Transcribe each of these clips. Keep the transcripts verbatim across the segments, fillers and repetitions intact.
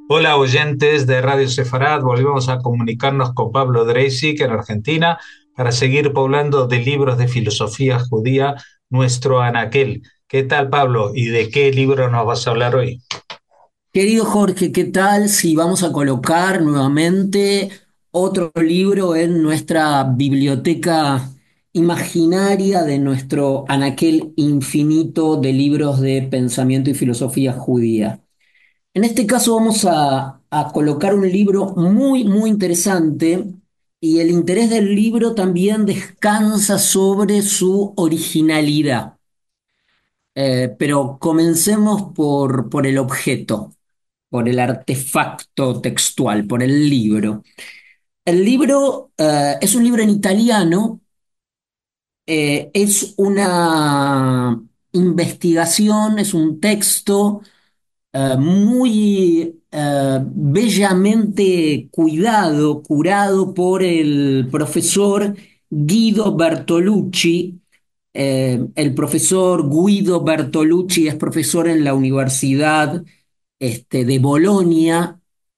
Hola oyentes de Radio Sefarad, volvemos a comunicarnos con Pablo Dreisig en Argentina para seguir poblando de libros de filosofía judía nuestro anaquel. ¿Qué tal, Pablo? ¿Y de qué libro nos vas a hablar hoy? Querido Jorge, ¿qué tal si vamos a colocar nuevamente otro libro en nuestra biblioteca imaginaria de nuestro anaquel infinito de libros de pensamiento y filosofía judía? En este caso vamos a, a colocar un libro muy, muy interesante y el interés del libro también descansa sobre su originalidad. Eh, pero comencemos por, por el objeto, por el artefacto textual, por el libro. El libro eh, es un libro en italiano, eh, es una investigación, es un texto eh, muy eh, bellamente cuidado, curado por el profesor Guido Bertolucci. Eh, el profesor Guido Bertolucci es profesor en la Universidad este, de Bolonia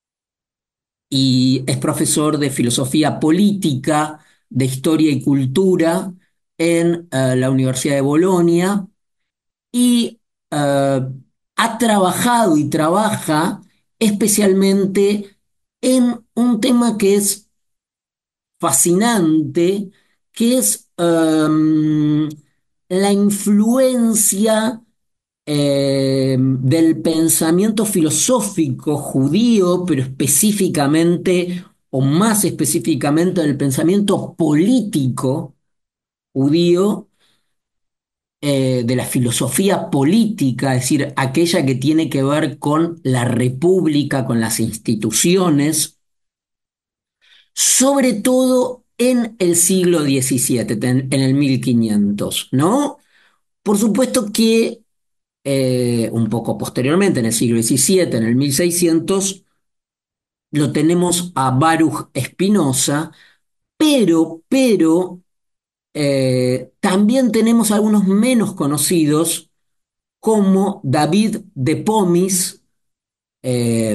y es profesor de filosofía política, de historia y cultura en eh, la Universidad de Bolonia y eh, ha trabajado y trabaja especialmente en un tema que es fascinante, que es em, la influencia eh, del pensamiento filosófico judío, pero específicamente, o más específicamente, del pensamiento político judío, eh, de la filosofía política, es decir, aquella que tiene que ver con la república, con las instituciones, sobre todo en el siglo diecisiete, en, en el mil quinientos, ¿no? Por supuesto que eh, un poco posteriormente, en el siglo diecisiete, en el mil seiscientos, lo tenemos a Baruch Spinoza, pero, pero eh, también tenemos algunos menos conocidos como David de Pomis, eh,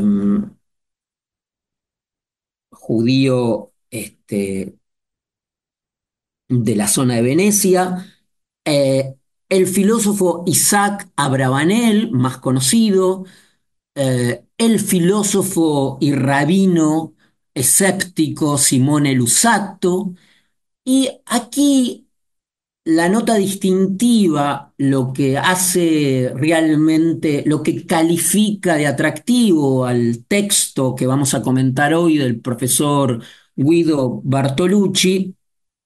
judío este, de la zona de Venecia, eh, el filósofo Isaac Abravanel, más conocido, eh, el filósofo y rabino escéptico Simone Luzzatto, y aquí la nota distintiva, lo que hace realmente, lo que califica de atractivo al texto que vamos a comentar hoy del profesor Guido Bartolucci,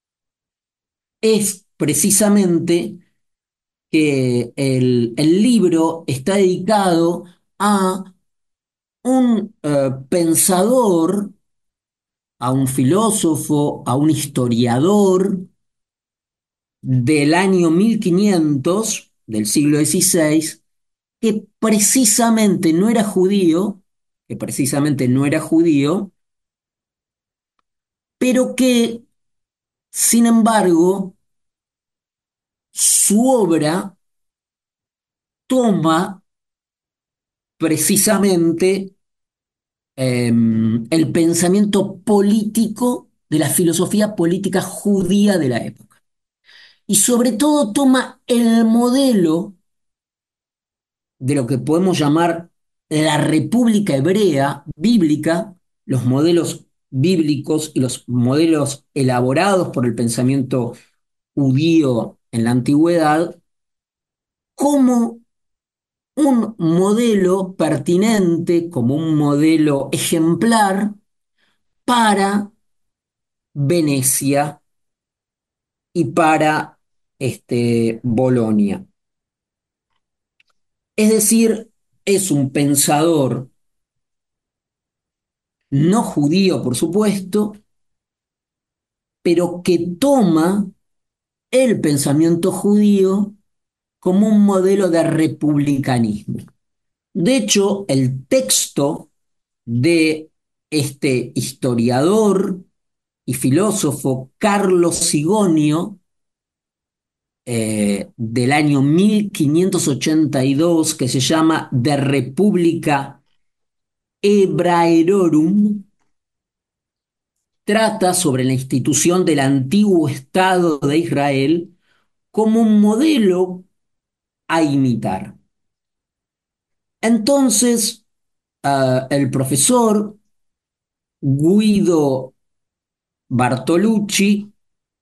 es precisamente que el, el libro está dedicado a un eh, pensador, a un filósofo, a un historiador del año mil quinientos del siglo dieciséis, que precisamente no era judío, que precisamente no era judío, pero que, sin embargo, su obra toma precisamente eh, el pensamiento político de la filosofía política judía de la época. Y sobre todo toma el modelo de lo que podemos llamar la República Hebrea bíblica, los modelos bíblicos y los modelos elaborados por el pensamiento judío en la antigüedad, como un modelo pertinente, como un modelo ejemplar para Venecia y para este, Bolonia. Es decir, es un pensador no judío, por supuesto, pero que toma el pensamiento judío como un modelo de republicanismo. De hecho, el texto de este historiador y filósofo Carlos Sigonio, eh, del año mil quinientos ochenta y dos, que se llama De República Hebraeorum trata sobre la institución del antiguo Estado de Israel como un modelo a imitar. Entonces, uh, el profesor Guido Bartolucci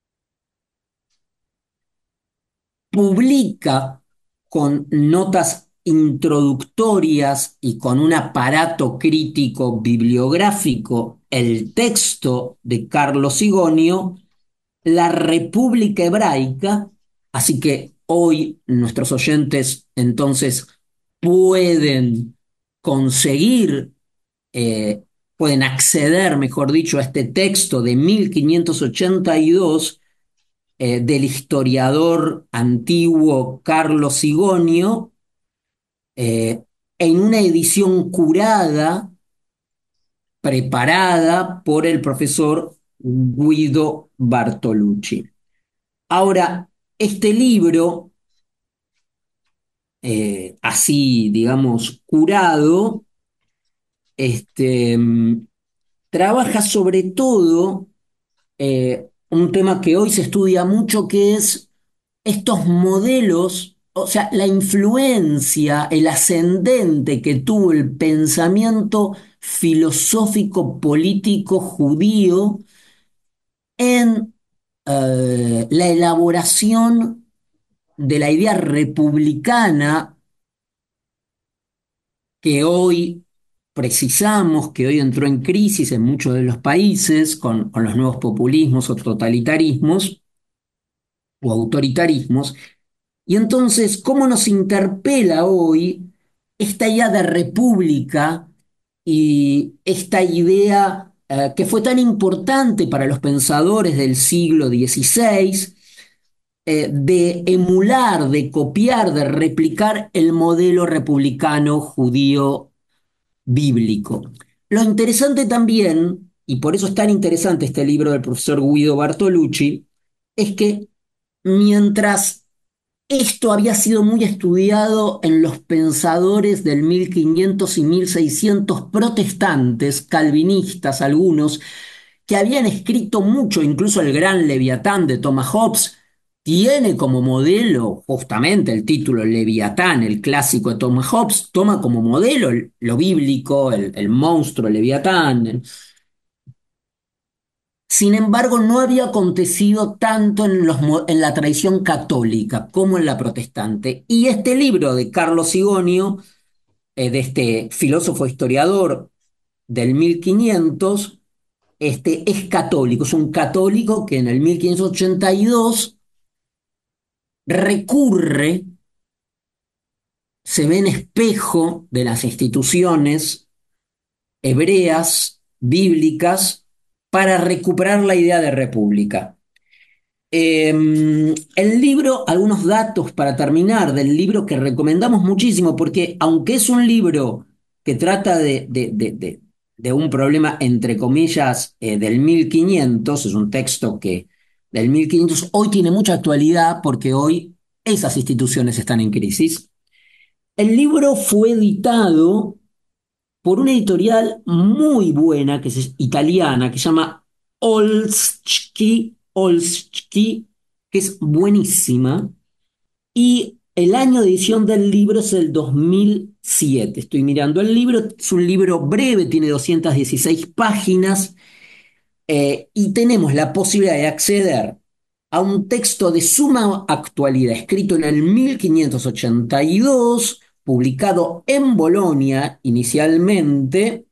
publica con notas introductorias y con un aparato crítico bibliográfico el texto de Carlos Sigonio, La República Hebraica, así que hoy nuestros oyentes entonces pueden conseguir, eh, pueden acceder, mejor dicho, a este texto de mil quinientos ochenta y dos eh, del historiador antiguo Carlos Sigonio, eh, en una edición curada, preparada por el profesor Guido Bartolucci. Ahora, este libro, eh, así, digamos, curado, este, mm, trabaja sobre todo eh, un tema que hoy se estudia mucho, que es estos modelos, o sea, la influencia, el ascendente que tuvo el pensamiento filosófico político judío en eh, la elaboración de la idea republicana que hoy precisamos, que hoy entró en crisis en muchos de los países con, con los nuevos populismos o totalitarismos o autoritarismos. Y entonces, ¿cómo nos interpela hoy esta idea de república y esta idea eh, que fue tan importante para los pensadores del siglo dieciséis, eh, de emular, de copiar, de replicar el modelo republicano judío bíblico? Lo interesante también, y por eso es tan interesante este libro del profesor Guido Bartolucci, es que mientras esto había sido muy estudiado en los pensadores del mil quinientos y mil seiscientos protestantes, calvinistas algunos, que habían escrito mucho, incluso el gran Leviatán de Thomas Hobbes tiene como modelo justamente el título Leviatán, el clásico de Thomas Hobbes, toma como modelo lo bíblico, el, el monstruo Leviatán. Sin embargo, no había acontecido tanto en, los, en la tradición católica como en la protestante. Y este libro de Carlos Sigonio, eh, de este filósofo historiador del mil quinientos, este, es católico, es un católico que en el mil quinientos ochenta y dos recurre, se ve en espejo de las instituciones hebreas, bíblicas, para recuperar la idea de república. Eh, el libro, algunos datos para terminar del libro que recomendamos muchísimo, porque aunque es un libro que trata de, de, de, de, de un problema, entre comillas, eh, del mil quinientos, es un texto que del mil quinientos hoy tiene mucha actualidad porque hoy esas instituciones están en crisis. El libro fue editado por una editorial muy buena, que es italiana, que se llama Olszki, Olszki, que es buenísima, y el año de edición del libro es el dos mil siete. Estoy mirando el libro, es un libro breve, tiene doscientas dieciséis páginas, eh, y tenemos la posibilidad de acceder a un texto de suma actualidad, escrito en el mil quinientos ochenta y dos, publicado en Bolonia inicialmente,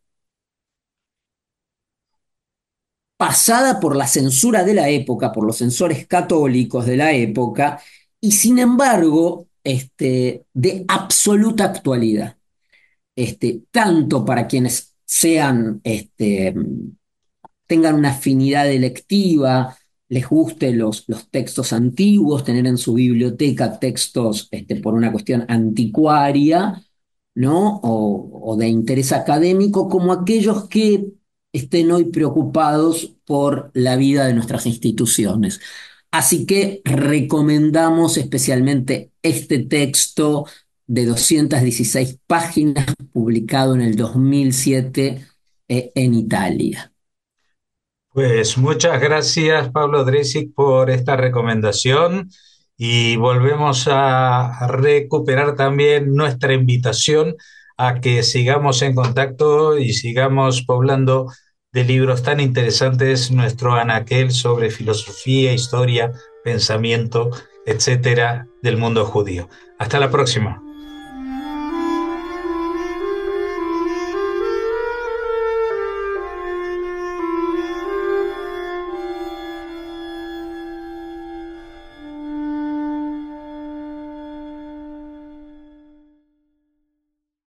pasada por la censura de la época, por los censores católicos de la época, y sin embargo, este, de absoluta actualidad. Este, tanto para quienes sean, este, tengan una afinidad electiva, les gusten los, los textos antiguos, tener en su biblioteca textos este, por una cuestión anticuaria, ¿no? O, o de interés académico, como aquellos que estén hoy preocupados por la vida de nuestras instituciones. Así que recomendamos especialmente este texto de doscientas dieciséis páginas, publicado en el dos mil siete eh, en Italia. Pues muchas gracias, Pablo Dresig, por esta recomendación y volvemos a recuperar también nuestra invitación a que sigamos en contacto y sigamos poblando de libros tan interesantes nuestro anaquel sobre filosofía, historia, pensamiento, etcétera, del mundo judío. Hasta la próxima.